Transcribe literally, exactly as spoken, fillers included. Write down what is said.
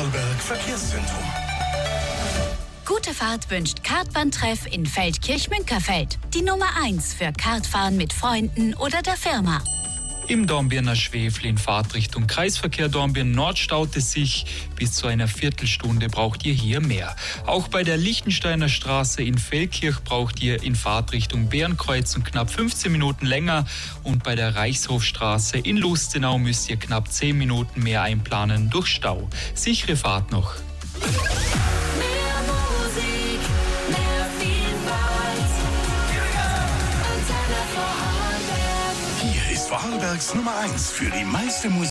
Vorarlberg Verkehrszentrum. Gute Fahrt wünscht Kartbahntreff in Feldkirch-Münkerfeld. Die Nummer eins für Kartfahren mit Freunden oder der Firma. Im Dornbirner Schwefel in Fahrtrichtung Kreisverkehr Dornbirn Nord staut es sich. Bis zu einer Viertelstunde braucht ihr hier mehr. Auch bei der Lichtensteiner Straße in Feldkirch braucht ihr in Fahrtrichtung Bärenkreuzung knapp fünfzehn Minuten länger. Und bei der Reichshofstraße in Lustenau müsst ihr knapp zehn Minuten mehr einplanen durch Stau. Sichere Fahrt noch. Vorarlbergs Nummer eins für die meiste Musik.